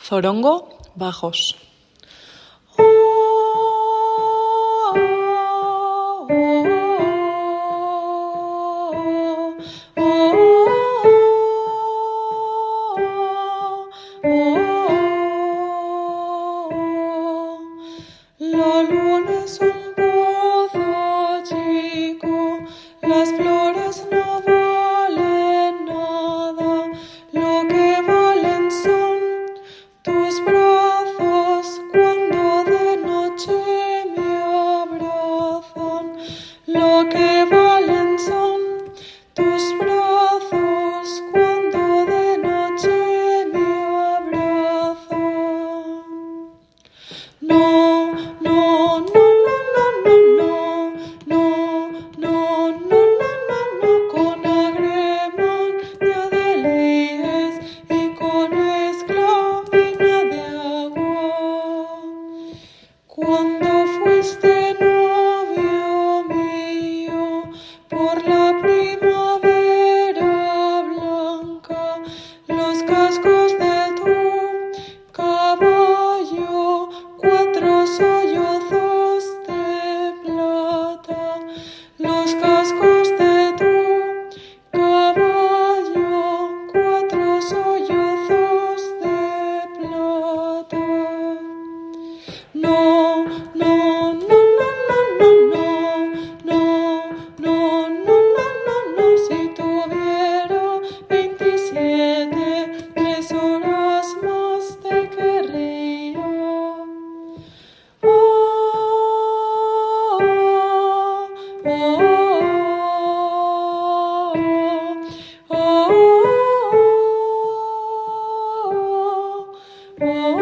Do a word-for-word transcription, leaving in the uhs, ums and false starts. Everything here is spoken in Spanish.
zorongo, bajos. La luna es un pozo chico, las flores no valen nada, lo que valen son tus brazos cuando de noche me abrazan, lo que valen son tus brazos cuando de noche me abrazan. No. No, no, no, no, no, no, no, no, no, no, no, con agremán de adelíes y con esclavina de agua. Cuando fuiste novio mío por la primavera blanca, los cascos de tu caballo, cuatro sollozos de plata, los cascos de tu caballo, cuatro sollozos de plata. No, no, no, no, no, no, no, no, no, no, no, no, si tuviera veintisiete, tres horas más te querría. Oh,